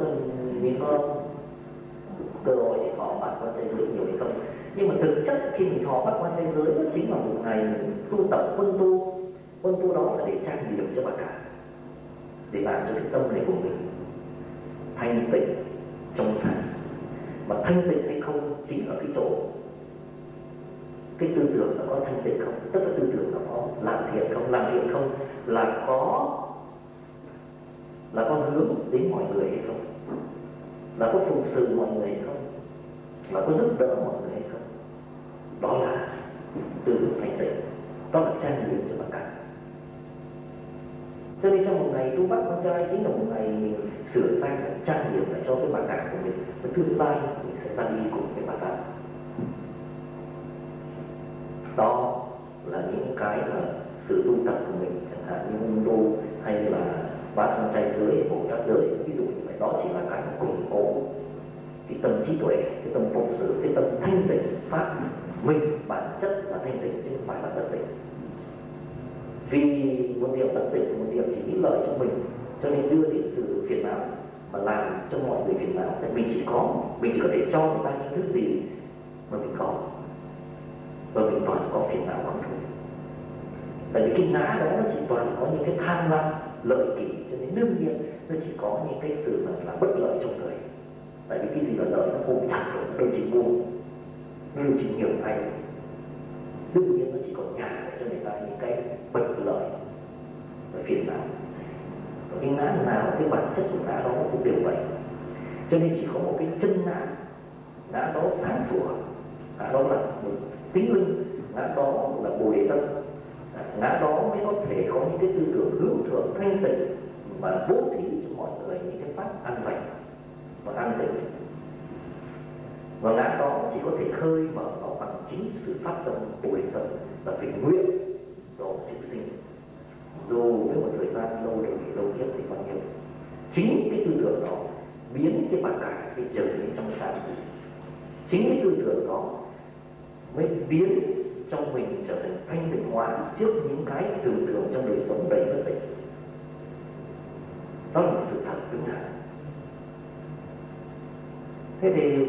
mình có cơ hội để thọ bát quan trai giới nhiều hay không. Nhưng mà thực chất khi mình thọ bát quan trai giới đó chính là một ngày mình tu tập quân tu. Quân tu đó là để trang điểm cho bản cả, để làm cho cái tâm này của mình thanh tịnh trong sáng. Mà thanh tịnh hay không chính ở cái chỗ cái tư tưởng nó có thanh tịnh không, tức là tư tưởng nó có làm thiện không. Làm thiện không là có hướng đến mọi người hay không, là có phụng sự mọi người hay không, là có giúp đỡ mọi người hay không. Đó là tư tưởng thanh tịnh, đó là trang điểm cho bản cả. Cho nên trong một ngày tu bát quan trai chính là một ngày mình sửa sang trang điểm lại cho cái bản cả của mình. Và tương lai mình sẽ ra đi cùng với bản cả. Đó là những cái mà sự tu tập của mình, chẳng hạn như môn tu hay là bát quan trai giới, bồ tát giới, ví dụ như vậy. Đó chỉ là cái củng cố cái tâm trí tuệ, cái tâm phụng sự, cái tâm thanh tịnh pháp mình bản chất là thanh tịnh chứ không phải là bất tịnh. Vì một điểm bất tịnh, một điểm chỉ nghĩ lợi cho mình, cho nên đưa đến sự phiền não mà làm cho mọi người phiền não. Thì mình chỉ có thể cho người ta những thứ gì mà mình có, và mình toàn có phiền não không thôi. Tại vì cái ngã đó nó chỉ toàn có những cái tham lam lợi kỷ, cho nên đương nhiên nó chỉ có những cái sự là bất lợi trong đời. Tại vì cái gì là lợi nó ôm chặt rồi, nó đâu chỉ buông, nó đâu chỉ nhiều hay. Đương nhiên nó chỉ còn nhả cho người ta những cái bất lợi và phiền não. Và cái ngã nào, cái bản chất của ngã đó cũng đều vậy. Cho nên chỉ có một cái chân ngã, ngã đó sáng sủa, ngã đó là một tính linh, ngã đó là bồ đề tâm, ngã đó mới có thể có những cái tư tưởng hướng thượng thanh tịnh và bố thí cho mọi người những cái pháp an lành và an tịnh. Và ngã đó chỉ có thể khơi mở nó bằng chính sự phát tâm bồ đề tâm và phải nguyện độ chúng sinh, dù với một thời gian lâu đời lâu kiếp thì bao nhiêu. Chính cái tư tưởng đó biến cái bản cả cái trở nên trong sáng. Chính cái tư tưởng đó mới biến trong mình trở thành thanh tịnh hóa trước những cái tưởng tượng trong đời sống đầy bất tịnh. Đó là một sự thật vĩnh hằng. Thế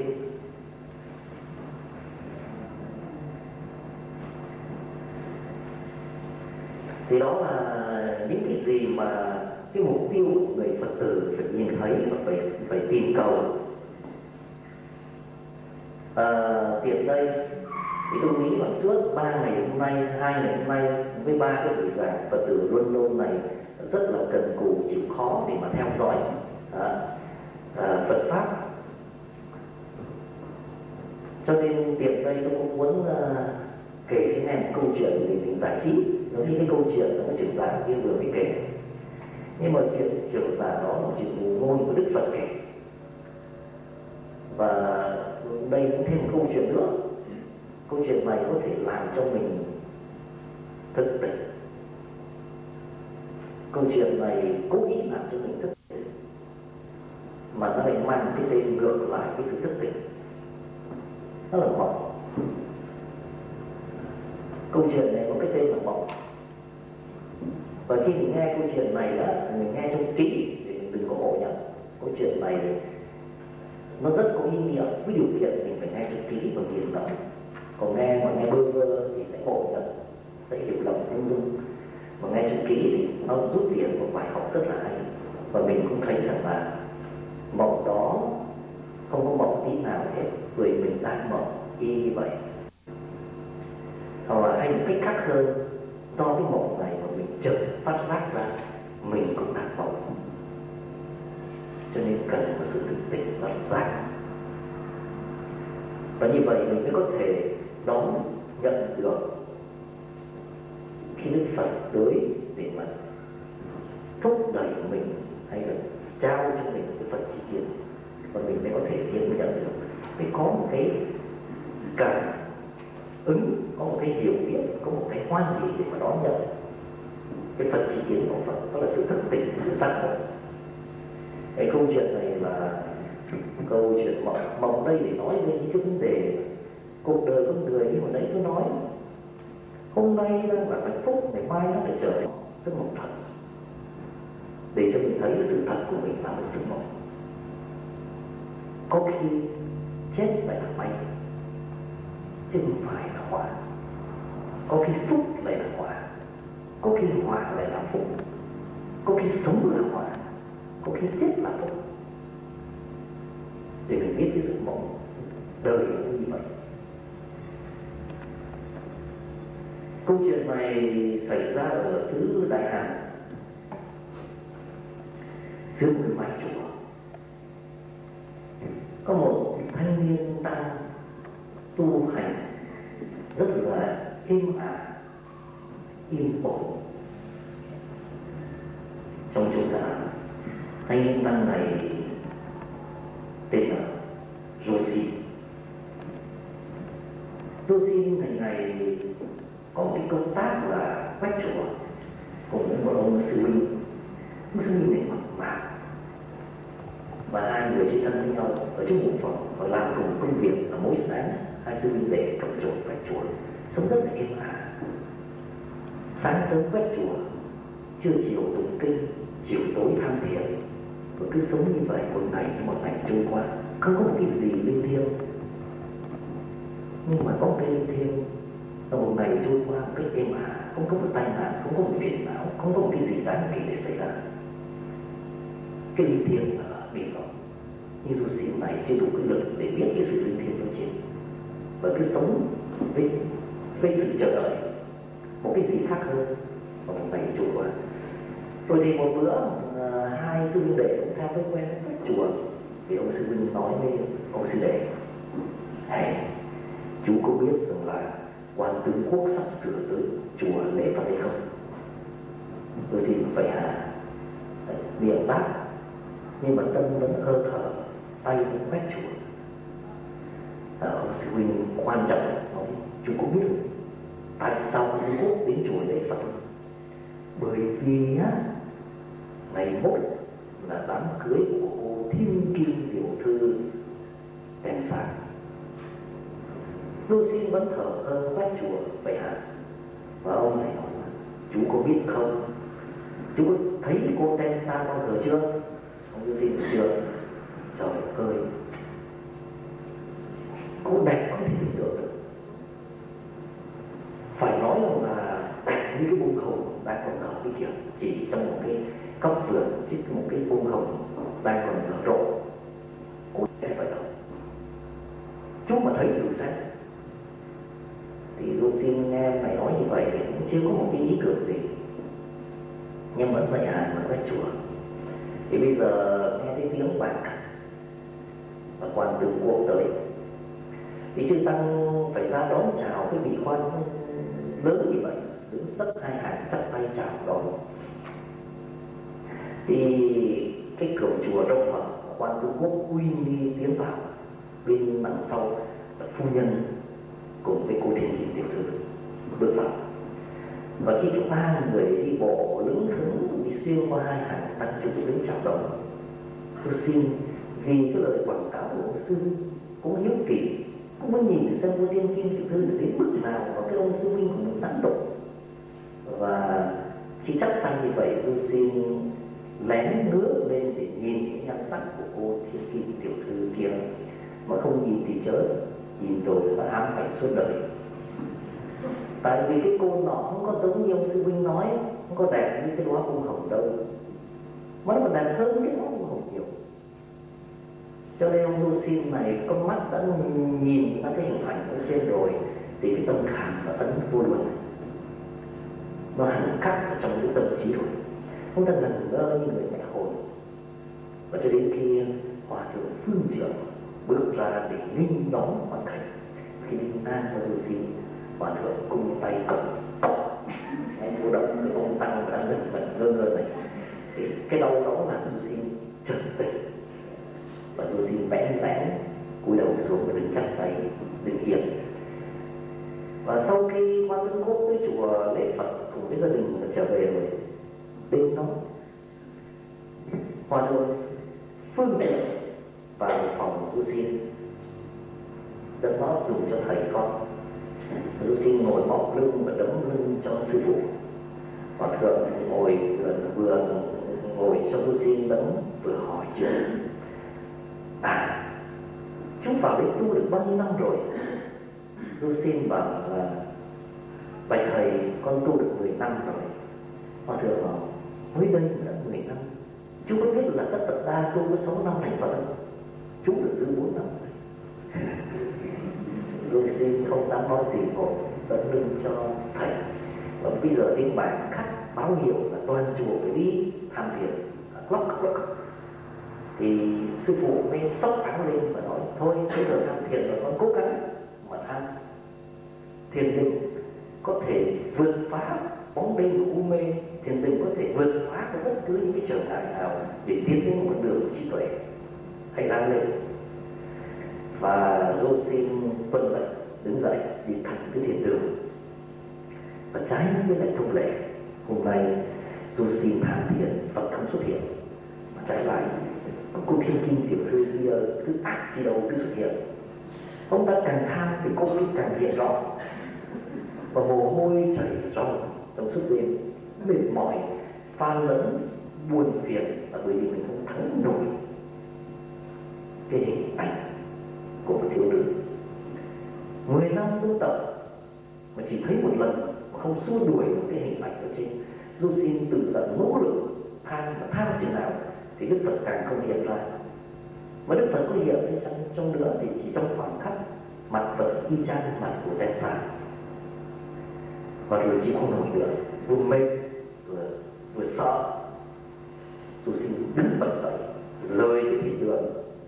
thì đó là những cái gì mà cái mục tiêu của người Phật tử phải nhìn thấy và phải tìm cầu. Tiện đây thì tôi nghĩ là suốt 3 ngày hôm nay, 2 ngày hôm nay với 3 cái buổi giảng Phật tử luôn luôn này rất là cần cù chịu khó để mà theo dõi Phật pháp. Cho nên tiện đây tôi cũng muốn kể cho em một câu chuyện để mình giải trí. Giống như cái câu chuyện của trưởng giả kia vừa mới kể. Nhưng mà chuyện trưởng giả đó là chuyện ngụ ngôn của Đức Phật kể. Và đây cũng thêm một câu chuyện nữa. Câu chuyện này có thể làm cho mình thức tỉnh. Câu chuyện này cố ý làm cho mình thức tỉnh, mà nó lại mang cái tên ngược lại cái sự thức tỉnh. Nó là mộng. Câu chuyện này có cái tên là mộng. Và khi mình nghe câu chuyện này đó, mình nghe trong kỹ để mình đừng có ngộ nhận. Câu chuyện này nó rất có ý nghĩa, với điều kiện mình phải nghe trong kỹ và nghiền ngẫm. Còn nghe bơ vơ thì sẽ ngộ nhận, sẽ hiểu lầm lung tung. Mà nghe trong kỹ thì nó rút tiền một bài học rất là hay. Và mình cũng thấy rằng là mộng đó không có mộng tí nào hết, vì mình đang mộng y như vậy. Hoặc hay một cách khác hơn, do cái mộng này mà mình chợt phát giác ra mình cũng đang mộng. Cho nên cần có sự thức tỉnh và giác. Và như vậy mình mới có thể đón nhận được khi Đức Phật tới để mà thúc đẩy mình hay là trao cho mình cái Phật chỉ kiến, và mình mới có thể nhận được, mới có một cái cảm ứng, có một cái hiểu biết, có một cái hoan hỷ để mà đón nhận cái Phật chỉ kiến của Phật. Đó là sự thức tỉnh, sự giác ngộ. Cái câu chuyện này là câu chuyện mộng đây để nói về những cái vấn đề cuộc đời con người. Như hồi nãy tôi nói, hôm nay đang là hạnh phúc, ngày mai nó phải trở thành giấc mộng thật, để cho mình thấy sự thật của mình là một giấc mộng. có khi chết lại là may, chứ không phải là họa. Có khi phúc lại là họa, có khi họa lại là phúc, có khi sống là họa, có khi chết là phúc. Để mình biết cái sự mộng đời như vậy. Câu chuyện này xảy ra ở xứ Đại Hàn, xứ một mái chùa. Có một thanh niên tăng tu hành rất là êm ả, yên ổn. Trong chúng ta, thanh niên tăng này tên là Joshi. Joshi ngày có một cái công tác là quét chùa cùng với một ông sư huynh. Ông sư huynh này mặc mạc và hai người chơi thân với nhau ở trong một phòng và làm cùng công việc. Là mỗi sáng hai sư huynh để cầm chổi quét chùa, sống rất là êm ả. Sáng sớm quét chùa, trưa chiều tụng kinh, chiều tối tham thiền, và cứ sống như vậy một ngày trôi qua, không có một cái gì linh thiêng. Nhưng mà có một cái linh thiêng là một ngày trôi qua một cách êm ả, không có một tai nạn, không có một phiền não, không có một cái gì đáng kể để xảy ra. Cái linh thiêng là bình thường, nhưng dù xỉn này chưa đủ cái lực để biết cái sự linh thiêng đó trên, và cứ sống với sự chờ đợi một cái gì khác hơn. Và một ngày trôi qua, rồi thì một bữa hai sư huynh đệ cũng theo thói quen quét chùa, thì ông sư huynh nói với ông sư đệ: "Hey, chú có biết rằng là quan tướng quốc sắp sửa tới chùa lễ Phật hay không?" Tôi xin vậy hả? Miệng đáp nhưng mà tâm vẫn hơi thở, tay vẫn quét chùa. Ông sư huynh quan trọng nói: "Chú có biết tại sao Trung Quốc đến chùa lễ Phật không? Bởi vì á, ngày mốt là đám cưới của cô Thiên Kim tiểu thư Đèn Sáng." Tôi xin vẫn thở ơ quét chùa vậy hả? Và ông này nói: "Chú có biết không, chú có thấy cô Đèn Sáng bao giờ chưa?" Ông tôi xin chưa. Trời ơi, cô đẹp không thể tưởng tượng được. Phải nói rằng là đẹp như cái bông hồng đang còn nở cái kiểu, chỉ trong một cái góc vườn, chỉ một cái bông hồng đang còn nở rộ. Cô đẹp vậy đâu. Chú mà thấy đủ sáng. Thì tôi xin nghe mày nói như vậy thì cũng chưa có một cái ý tưởng gì, nhưng vẫn phải hài mà quét chùa. Thì bây giờ nghe thấy tiếng bạc và quan tướng quốc tới, thì chư tăng phải ra đón chào cái vị quan lớn như vậy, đứng tất hai hàng chắp tay chào đón. Thì cái cửa chùa rộng mở, quan tướng quốc uy nghi tiến vào, bên đằng sau là phu nhân cùng với cô Thiên Kim tiểu thư bước vào. Và khi chúng ta người đi bộ lững thững đi xuyên qua hai hàng tăng chúng đứng chào đón, tôi xin vì cái lời quảng cáo của ông sư cũng hiếu kỳ, cũng muốn nhìn xem cô Thiên Kim tiểu thư đến mức nào và cái ông sư huynh của mình tán động. Và khi chắc tay như vậy, tôi xin lén ngước lên để nhìn cái nhan sắc của cô Thiên Kim tiểu thư kia, mà không nhìn thì chớ, nhìn rồi là ám ảnh suốt đời. Tại vì cái cô nọ không có giống như ông sư huynh nói, không có đẹp như cái đóa bông hồng đâu, mà nó còn đẹp hơn cái đóa bông hồng nhiều. Cho nên ông Du Xin này con mắt đã nhìn ra cái hình ảnh ở trên rồi, thì cái tâm khảm nó ấn vô luôn, nó hẳn khắc ở trong cái tâm trí rồi. Ông ta ngẩn ngơ như người mẹ hồn. Và cho đến khi hòa thượng Phương Diệu bước ra để nghênh đón quan khách, khi đi an cho Du Xin, hòa thượng cung tay cộng anh vô động cái ông tăng đang ngẩn ngơ này, thì cái đau đó là Du Xin chợt tỉnh. Và tôi xin vẽ vẽ cúi đầu xuống và đứng chắp tay đứng yên. Và sau khi quan tướng quốc tới chùa lễ Phật cùng với gia đình trở về rồi, đêm đó hòa thượng Phương Diệu vào phòng Du Xin, dẫn nó dùng cho thầy con. Du Xin ngồi bọc lưng và đấm lưng cho sư phụ. Hòa thượng ngồi vừa ngồi cho Du Xin đấm vừa hỏi chuyện. vào đấy tu được bao nhiêu năm rồi? Du xin bảo là bạch thầy, con tu được 10 năm rồi. Hòa thượng bảo mới đây đã 10 năm, chú có biết là tất Phật đa tu có 6 năm thành Phật không? Chú được từ 4 năm rồi. Du xin không dám nói gì, một tận lưng cho thầy. Và bây giờ đến bản khắc báo hiệu là toàn chùa phải đi tham thiền, lóc. Thì sư phụ mới sốc áo lên và nói thôi bây giờ tham thiền rồi, con cố gắng mà tham. Thiền định có thể vượt phá bóng đêm u mê, thiền định có thể vượt phá bất cứ những cái trở ngại nào để tiến đến một đường trí tuệ. Hãy lan lên. Và Du xin tuân lệnh đứng dậy đi thẳng cái thiền đường. Và trái với lại thông lệ, hôm nay Du xin tham thiền, Phật không xuất hiện, mà trái lại cô thiên kim tiểu thư cứ ác gì đâu cứ xuất hiện. Ông ta càng tham thì cô ấy càng hiện rõ, và mồ hôi chảy ròng trong suốt đêm, mệt mỏi, pha lẫn buồn phiền, là bởi vì mình không thắng nổi cái hình ảnh của một thiếu nữ. 10 năm tu tập mà chỉ thấy một lần, mà không xua đuổi được cái hình ảnh ở trên. Du xin tự giận nỗ lực tham, và tham chừng nào thì Đức Phật càng không hiện ra. Mà Đức Phật có hiện lên trong nữa thì chỉ trong khoảng khắc, mặt Phật y chang mặt của Tê Sa. Và rồi chịu không nổi nữa, vừa mệt vừa sợ, Du xin đứng bật dậy, lơi cái thị đường,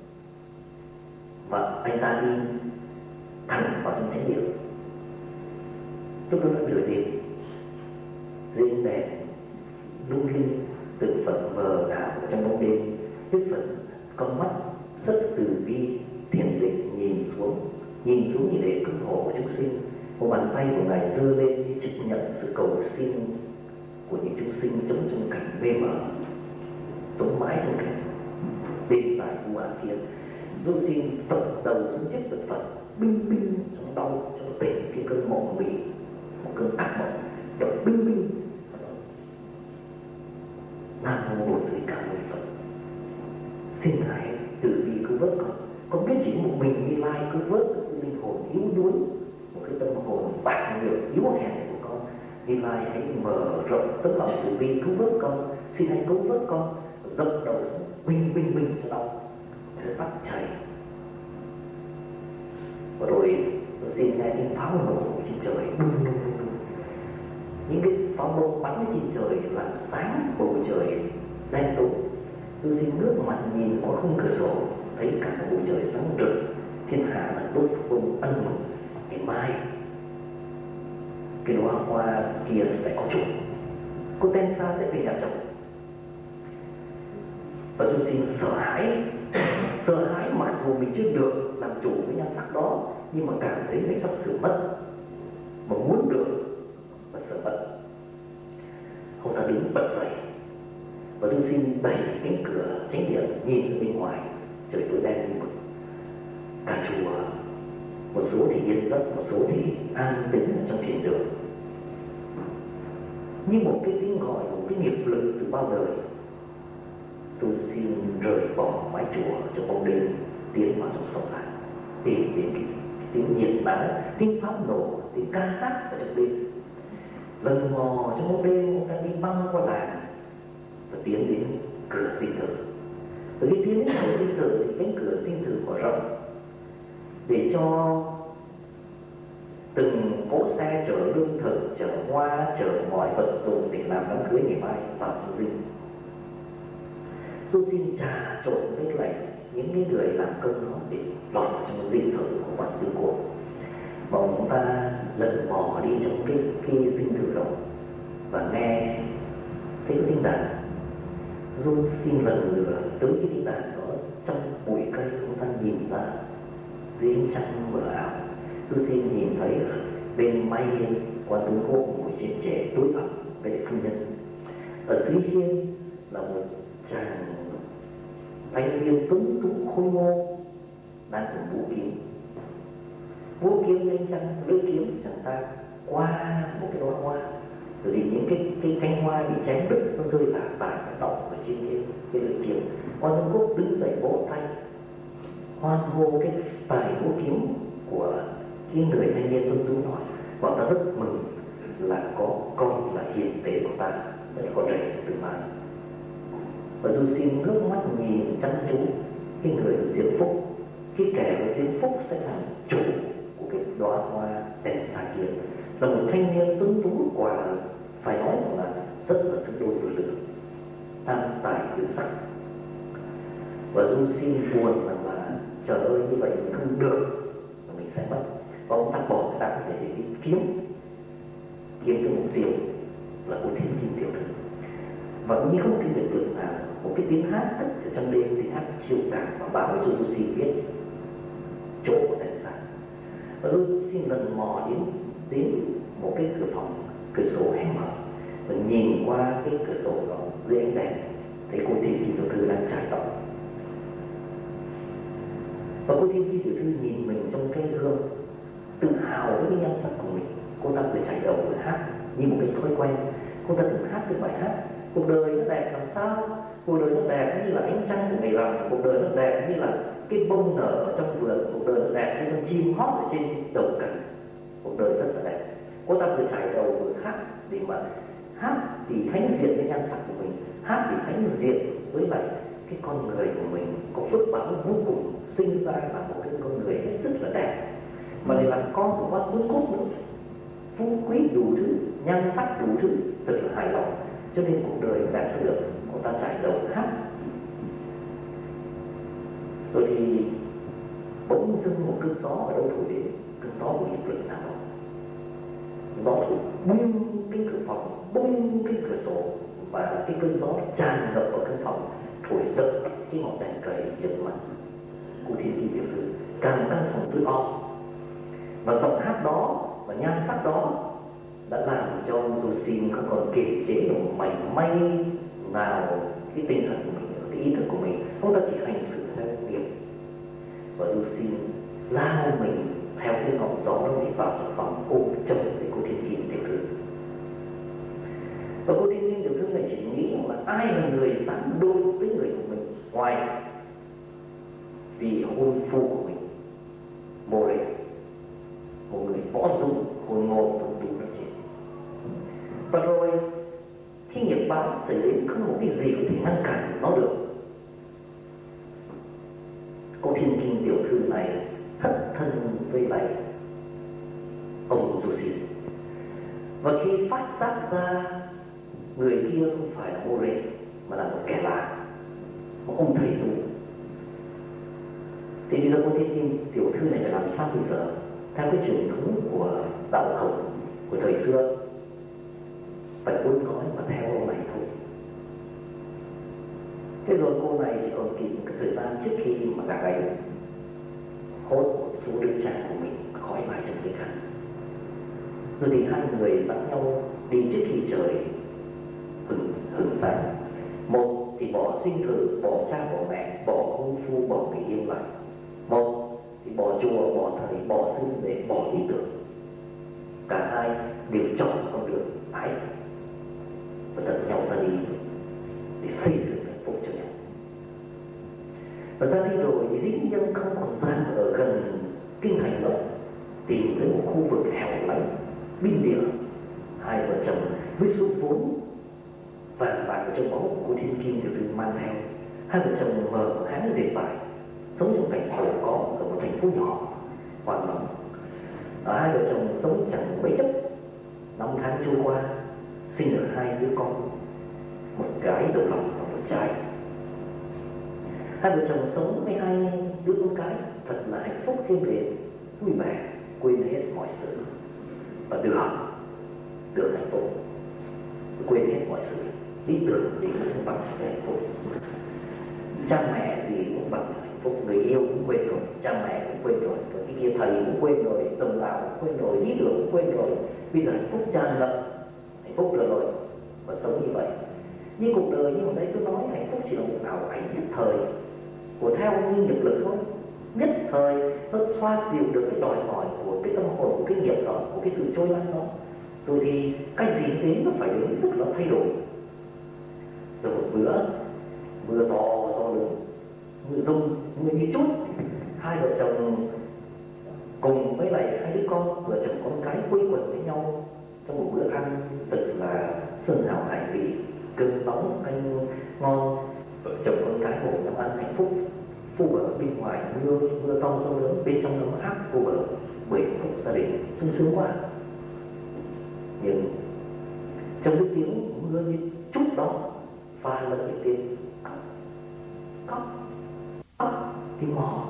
và anh ta đi thẳng vào trong chánh điện. Lúc đó là nửa đêm, dưới đèn lung linh tượng Phật mờ ảo trong bóng đêm. Đức Phật con mắt rất từ bi thiền định nhìn xuống như để cứu hộ của chúng sinh. Một bàn tay của ngài giơ lên như chấp nhận sự cầu xin của những chúng sinh trong cảnh mê mờ, sống mãi trong cảnh bên tại u ám kia. Du xin Phật đầu xuống trước Phật Phật, binh trong đau cho tỉnh cái cơn mộng mị, một cơn ác mộng, đập binh. Nam mô Bổn Sư Cảm ơn Phật, xin ngài từ bi cứu vớt con biết chỉ một mình Như Lai cứu vớt cái linh hồn yếu đuối, một cái tâm hồn bạc nhược yếu hèn của con. Như Lai hãy mở rộng tấm lòng từ bi cứu vớt con, xin hãy cứu vớt con. Dập đầu binh cho đau, rồi bắt chạy. Và rồi tôi xin nghe tiếng pháo nổ trên trời, đùng. Những cái pháo bông bắn trên trời làm sáng bầu trời đen tối. Tôi xin ngước mặt nhìn qua khung cửa sổ, thấy cả bầu trời sáng rực, thiên hạ là đốt bông ân mừng. Ngày mai cái đóa hoa kia sẽ có chủ, cô Tê Sa sẽ về nhà chồng. Và tôi xin sợ hãi mặc dù mình chưa được làm chủ với nhan sắc đó, nhưng mà cảm thấy mình sắp sửa mất, mà muốn được và sợ mất. Ông ta đứng bật dậy, và tôi xin đẩy cánh cửa chánh điện nhìn ra bên ngoài. Trời tối đen như mực, cả chùa một số thì yên giấc, một số thì an tĩnh ở trong thiền đường, như một cái tiếng gọi, một cái nghiệp lực từ bao đời. Tôi xin rời bỏ mái chùa trong bóng đêm, tiến vào trong sông lại, tìm đến cái tiếng nhiệt nắng, tiếng pháo nổ, tiếng ca hát ở trong đêm. Lần mò trong bóng đêm, ông ta đi băng qua làng và tiến đến cửa sinh tử. Và khi tiến đến cửa sinh tử thì cánh cửa sinh tử mở rộng để cho từng cỗ xe chở lương thực, chở hoa, chở mọi vật dụng để làm đám cưới ngày mai vào trong dinh. Tôi xin trà trộn với lại những người làm công đó để lọt vào trong dinh thự của Quan Tư Cổ. Và ông ta lần mò đi trong cái dinh thự đó và nghe thấy tiếng đàn. Tôi xin lần nữa tới cái tiếng đàn đó, trong bụi cây ông ta nhìn ra dưới ánh trăng mờ ảo. Tôi xin nhìn thấy bên may Quan Tư Cổ ngồi trên trẻ đối ẩm với phu nhân. Ở dưới hiên là một chàng thanh niên tuấn tú khôi ngô đang cầm vũ kiếm lên chăng lưỡi kiếm chẳng ta qua một cái đóa hoa, rồi thì những cái cánh hoa bị chém đứt nó rơi tả tả đọng ở trên cái lưỡi kiếm. Quan Tư Quốc đứng dậy vỗ tay hoan hô cái tài vũ kiếm của cái người thanh niên tuấn tú nói. Bọn ta rất mừng là có con là hiền tế của ta, là con rể Từ Mạn. Và Du Xin nước mắt nhìn chăm chú cái người diễm phúc, cái kẻ của diễm phúc sẽ làm chủ của cái đóa hoa đèn xa kia, là một thanh niên tuấn tú quả phải nói là rất là xứng đôi với lửa, tam tài tứ sắc. Và Du Xin buồn rằng là trời ơi, như vậy mình không được, mà mình sẽ mất. Và ông ta bỏ cái đạn để đi kiếm cái mục tiêu là của Thiên Kim tiểu thư. Và như không tin được là một cái tiếng hát ở trong đêm, tiếng hát chiều cảm và báo cho Du Xin biết chỗ của đèn xa. Và Du Xin lần mò đến một cái cửa sổ hé mở, và nhìn qua cái cửa sổ đó dưới ánh đèn thấy cô Thiên Kim tiểu thư đang trải tóc. Và cô Thiên Kim tiểu thư nhìn mình trong cái gương, tự hào với cái nhan sắc của mình. Cô ta phải chảy đầu vừa hát như một cái thói quen. Cô ta tự hát cái bài hát cuộc đời nó đẹp làm sao, cuộc đời nó đẹp như là ánh trăng của ngày rằm, cuộc đời nó đẹp như là cái bông nở ở trong vườn, cuộc đời nó đẹp như con chim hót ở trên đầu cành, cuộc đời rất là đẹp. Cô ta vừa chảy đầu vừa hát, để mà hát thì thánh diện cái nhan sắc của mình, hát thì thánh diện với lại cái con người của mình có phước báo vô cùng, sinh ra là một cái con người hết sức là đẹp, mà lại là con của con Tuấn Cúc nữa, phú quý đủ thứ, nhan sắc đủ thứ, thật là hài lòng. Cho nên cuộc đời đẹp sẽ được. Cô ta chảy đầu hát. Rồi thì bỗng dưng một cơn gió ở đâu thổi đến, cơn gió của nghiệp lực nào đó. Gió thổi bung cái cửa phòng, bung cái cửa sổ, và cái cơn gió tràn ngập vào căn phòng, thổi giật cái ngọn đèn cầy trước mặt của Thiên Kim tiểu thư, càng căn phòng tối om. Và giọng hát đó và nhan sắc đó đã làm cho Du Xin không còn kiềm chế được mảy may nào cái tinh thần của mình, cái ý thức của mình. Ông ta chỉ hành xử theo nghiệp. Và Du Xin lao mình theo cái ngọn gió đó đi vào trong phòng, ôm chầm với cô Thiên Kim tiểu thư. Và cô Thiên Kim tiểu thư này chỉ nghĩ là ai là người dám đối với người của mình ngoài vì hôn phu của mình, Mô Rê, một người võ dung hồn ngộ tuấn tú nói chuyện. Và rồi khi nghiệp báo xảy đến, không có cái gì có thể ngăn cản nó được. Cô Thiên Kim tiểu thư này thất thân với lại ông Du Xin. Và khi phát giác ra người kia không phải là Mô Rê mà là một kẻ lạ, một ông thầy tu, thì bây giờ cô Thiên Kim tiểu thư này phải làm sao bây giờ? Theo cái truyền thống của đạo Khổng của thời xưa, phải cuốn gói mà theo ông này thôi. Thế rồi cô này chỉ còn kịp cái thời gian trước khi mà gà gáy hốt một số đứa trẻ của mình khỏi lại trong cái khăn. Rồi thì hai người dẫn nhau đi trước khi trời hừng sáng. Một thì bỏ sinh tử, bỏ cha bỏ mẹ, bỏ hôn phu, bỏ người yêu lại. Một thì bỏ chùa, bỏ thầy, bỏ sư để bỏ lý tưởng. Cả hai đều chọn con đường ái và dẫn nhau ra đi để xây dựng hạnh phúc cho nhau. Và ra đi rồi thì dĩ nhân không còn gian ở gần kinh thành nữa, tìm tới một khu vực hẻo lánh biên địa. Hai vợ chồng với số vốn vàng bạc ở trong máu của cô Thiên Kim tiểu thư mang theo, hai vợ chồng mở hãng dệt vải, sống trong cảnh giàu có ở một thành phố nhỏ hoàn lòng. Hai vợ chồng sống chẳng mấy chốc, năm tháng trôi qua, sinh được hai đứa con, một gái đầu lòng và một trai. Hai vợ chồng sống với hai đứa con cái thật là hạnh phúc êm đềm, vui vẻ, quên hết mọi sự và được hạnh phúc, quên hết mọi sự lý tưởng thì cũng bằng hạnh phúc. Cha mẹ thì cũng bằng hạnh phúc, người yêu cũng quên rồi, cha mẹ cũng quên rồi, cái kia thầy cũng quên rồi, đồng bào cũng quên rồi, lý tưởng cũng quên rồi. Bây giờ hạnh phúc tràn ngập, hạnh phúc rồi và sống như vậy. Nhưng cuộc đời như hồi nãy tôi nói, hạnh phúc chỉ là một ảo ảnh nhất thời của theo như nghiệp lực thôi. Nhất thời nó xoa dịu được cái đòi hỏi của cái tâm hồn, của cái nghiệp đó, của cái sự trôi lăn đó. Rồi thì cái gì đến nó phải đến tức là thay đổi. Rồi một bữa mưa to gió lớn, mưa rông, mưa như chút, hai vợ chồng cùng với lại hai đứa con, vợ chồng con cái quây quần với nhau trong một bữa ăn thật là sơn hào hải vị, cơm nóng canh ngon. Vợ chồng con cái ngồi nhau ăn hạnh phúc. Vô bờ bên ngoài mưa to gió lớn, bên trong ấm áp vô bờ, bởi hạnh phúc gia đình sung sướng quá. Nhưng trong cái tiếng mưa như chút đó pha lẫn cái tiếng cóc tiếng mõ.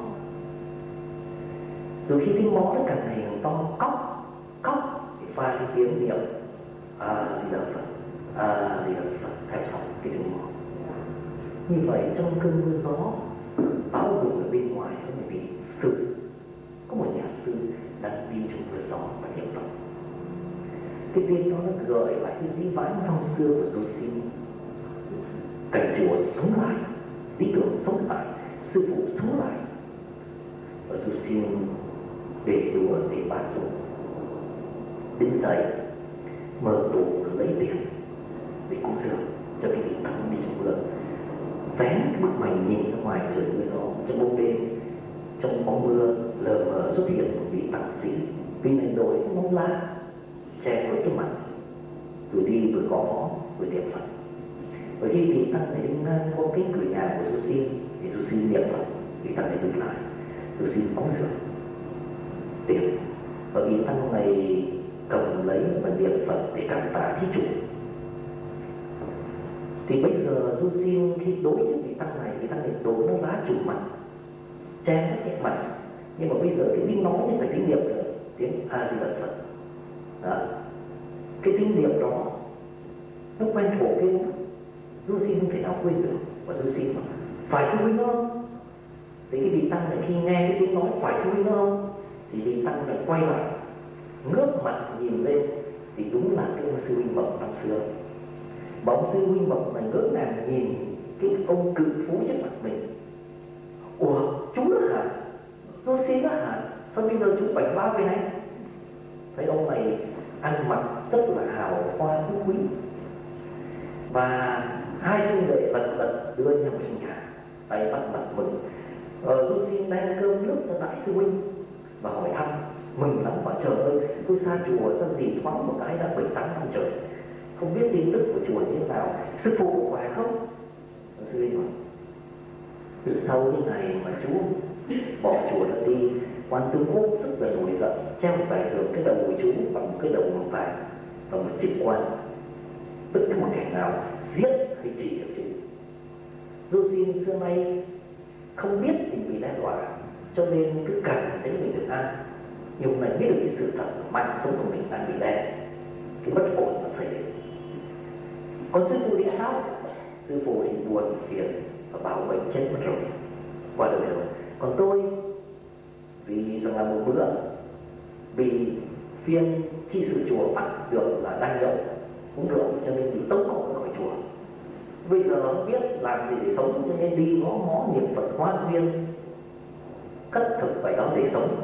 Rồi khi tiếng mõ nó càng ngày càng to, cóc thì pha cái tiếng niệm Di Đà Phật, Di Đà Phật theo sau cái tiếng mõ. Như vậy trong cơn mưa gió bão bùng ở bên ngoài có một vị sư, có một nhà sư đang đi trong mưa gió và niệm Phật. Cái tiếng đó nó gợi lại cái dĩ vãng năm xưa của Josin. Cảnh chùa sống lại, lý tưởng sống lại, sư phụ sống lại. Và Josin về đùa để bán dụng, đứng dậy mở tủ lấy tiền để cúng dường cho cái vị tăng đi trong mưa. Vén cái bức mành nhìn ra ngoài trời mưa gió, trong bóng đêm, trong bóng mưa lờ mờ xuất hiện một vị tăng sĩ, vì này đội cái móng lá che khuất cái mặt, vừa đi vừa gõ mõ vừa niệm Phật. Và khi vị tăng này đi ngang qua cánh cửa nhà của Josin thì Josin niệm Phật, vị tăng này đứng lại, Josin cúng dường tiền. Và vị tăng này cầm lấy và niệm Phật để cảm tạ thí chủ. Thì bây giờ Josin khi đối với vị tăng này đổ nó lá chủ mặt, che hết cái mặt. Nhưng mà bây giờ cái tiếng nói thì phải tiếng niệm nữa, tiếng A Di Đà Phật. Đó. Cái tiếng niệm đó nó quen thuộc cái Josin không thể nào quên được. Và Josin mà phải sư huynh không? Thì cái vị tăng này khi nghe cái tiếng nói phải sư huynh không, thì vị tăng này quay lại ngước mặt nhìn lên thì đúng là cái ông sư huynh bậc năm xưa. Bóng sư huynh bậc này ngỡ ngàng nhìn cái ông cự phú trước mặt mình. Ủa, chú đó hả? Josin đó hả? Sao bây giờ chú bảnh bao cái này? Thấy ông này ăn mặc rất là hào hoa phú quý. Và hai huynh đệ lật đưa nhau về nhà, tay bắt mặt mừng. Josin đem cơm nước cho đại sư huynh và hỏi thăm, mừng lắm quá trời ơi, tôi xa chùa sao gì thoáng một cái đã 7-8 năm trời, không biết tin tức của chùa như thế nào, sư phụ khỏe không? Sư huynh hỏi, từ sau cái ngày mà chú bỏ chùa ra đi, quan tướng Úc rất là nổi giận, treo giải thưởng cái đầu của chú bằng một cái đầu bằng vàng và một chiếc quan, bất cứ một kẻ nào giết hay trị được chú. Josin xưa nay không biết mình bị đe dọa, cho nên cứ cảm thấy mình được an. Nhưng hôm nay biết được cái sự thật mạng sống của mình đang bị đe, cái bất ổn nó xảy đến. Còn sư phụ đi sao? Sư phụ thì buồn phiền và bảo bệnh chết mất rồi, qua đời rồi. Còn tôi vì rằng là một bữa vì phiên chi sự chùa bắt được là đang nhậu uống rượu cho nên bị tống cổ khỏi chùa. Bây giờ không biết làm gì để sống cho nên đi ngó ngó niệm Phật hoan duyên, cất thực phải đó để sống.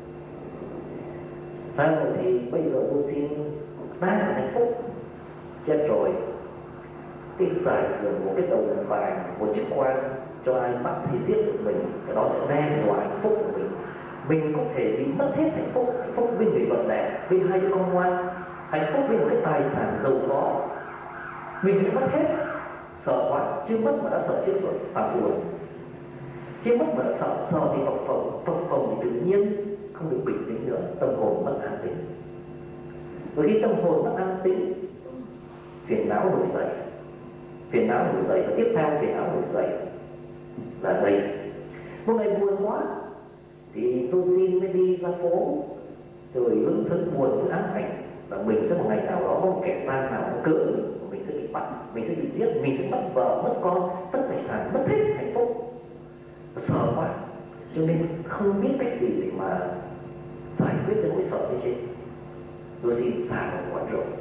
Sao rồi thì bây giờ Josin đang ở hạnh phúc, chết rồi, cái giải thưởng một cái đầu vàng, một chiếc quan cho ai bắt thì giết được mình, cái đó sẽ đe dọa hạnh phúc của mình. Mình có thể bị mất hết hạnh phúc với người vợ đẹp, với hai đứa con ngoan, hạnh phúc với một cái tài sản giàu có, mình sẽ mất hết. Sợ quá, chưa mất mà đã sợ trước rồi, phạm buồn. Chưa mất mà đã sợ thì phập phồng thì tự nhiên không được bình tĩnh nữa, tâm hồn mất an tĩnh. Và khi tâm hồn mất an tĩnh, phiền não nổi dậy, và tiếp theo phiền não nổi dậy là đây. Hôm nay buồn quá thì Josin mới đi ra phố, rồi hứng thấn buồn với ám ảnh là mình sẽ một ngày nào đó có một kẻ gian nào nó cỡ mình sẽ bị bắt, mình sẽ bị giết, mình sẽ mất vợ, mất con, mất tài sản, mất hết hạnh phúc. Sợ quá, cho nên không biết cách gì để mà giải quyết cái nỗi sợ như thế. Josin xả một quán rượu,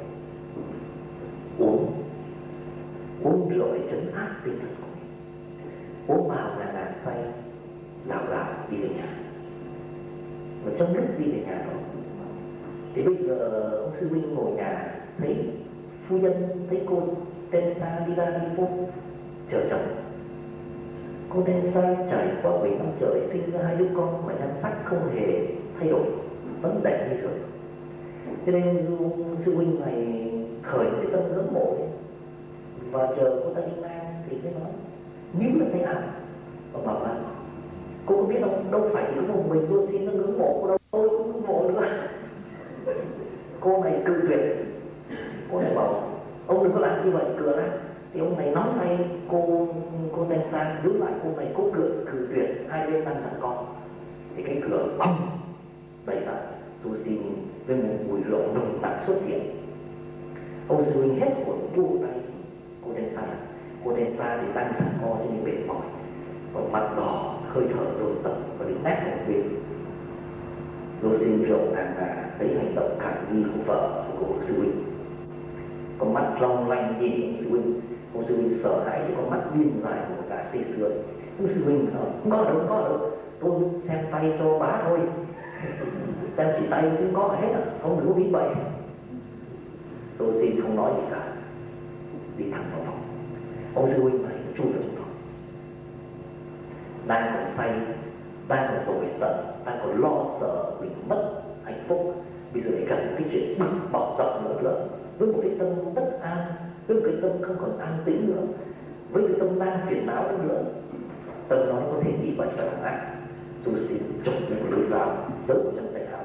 uống rượu để trấn áp tinh thần của mình, uống vào là ngàn say, lảo đi về nhà. Và trong lúc đi về nhà đó thì bây giờ ông sư huynh ngồi nhà thấy phu nhân, thấy cô tên xa đi ra đi vô chờ chồng. Cô đen sai trải qua 7 năm trời sinh ra 2 đứa con mà nhan sắc không hề thay đổi, vẫn đẹp như thường. Cho nên dù sư huynh này khởi cái tâm ngưỡng mộ và chờ cô ta đi ngang thì mới nói nếu là thế nào. Ông bảo là cô có biết không, đâu phải chỉ có một mình tôi xin nó ngưỡng mộ cô đâu, tôi cũng ngưỡng mộ nữa. Cô này cự tuyệt. Cô này bảo ông đừng có làm như vậy, cửa ra. Thì ông này nắm tay cô đem sang giữ lại cô này, cô cự tuyệt, hai bên đang giằng co. Thì cái cửa bong đẩy ra, tôi xin với một mùi rượu nồng nặc xuất hiện. Ông sư huynh hết hồn buông tay cô đem xa thì đang giằng co cho nên mệt mỏi, còn mặt đỏ, hơi thở dồn dập và đứng nát một bên. Tôi xin rượu nàng thấy hành động khả nghi của vợ của cô sư huynh, con mắt long lanh nhìn ông sư huynh sợ hãi chứ con mắt điên dài của một gã say sưa. Ông sư huynh nói không có đâu, tôi xem tay cho bá thôi, xem chỉ tay chứ không có hết à, ông đừng có bí bậy. Tôi xin không nói gì cả, đi thẳng vào phòng. Ông sư huynh này chui vào trong phòng, đang còn say, đang còn tội giận, đang còn lo sợ mình mất hạnh phúc, bây giờ lại gặp cái chuyện bực bọc dọc nữa, với một cái tâm bất an, với một cái tâm không còn an tĩnh nữa, với cái tâm đang phiền não nữa. Tâm nói có thể nghĩ vậy là thằng ác. Tôi xin chụp lên một lưỡi dao giấu trong tay áo,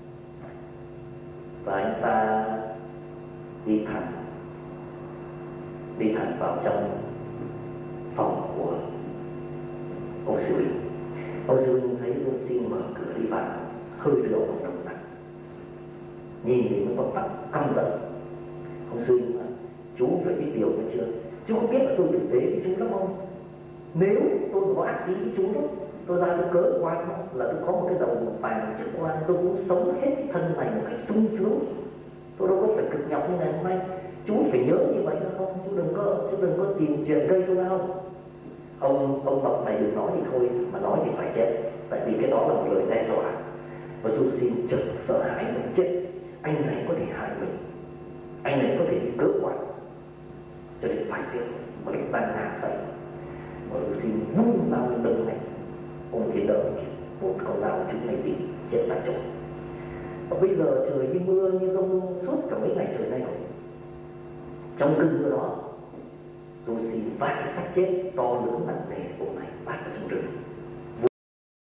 và anh ta đi thẳng vào trong phòng của ông sư huynh. Ông sư huynh thấy tôi xin mở cửa đi vào, hơi rượu còn nồng nặc, nhìn thì nó còn mắt căm giận. Ông sư huynh nói chú phải biết điều mà chưa, chú có biết là tôi tử tế với chú lắm không? Nếu tôi có ác ý với chú đó, tôi ra tôi cớ quan là tôi có một cái đầu một vàng chức quan, tôi cũng sống hết thân này một cách sung sướng, tôi đâu có phải cực nhọc như ngày hôm nay. Chú phải nhớ như vậy đó không? Chú đừng có tìm chuyện gây tôi đau. Ông bậc này đừng nói thì thôi, mà nói thì phải chết, tại vì cái đó là một lời đe dọa. Và Du Xin chợt sợ hãi và chết. Anh này có thể hại mình, anh này có thể bị cớ quan, cho nên phải giết. Mà lúc đang ngã dậy, và Du Xin vung dao lên lưng này, ông kia đỡ một con dao chúng này bị chết tại chỗ. Và bây giờ trời như mưa như rông suốt cả mấy ngày trời nay rồi. Trong cơn mưa đó, Du Xin vác cái xác chết to lớn nặng nề của này vác vào trong rừng.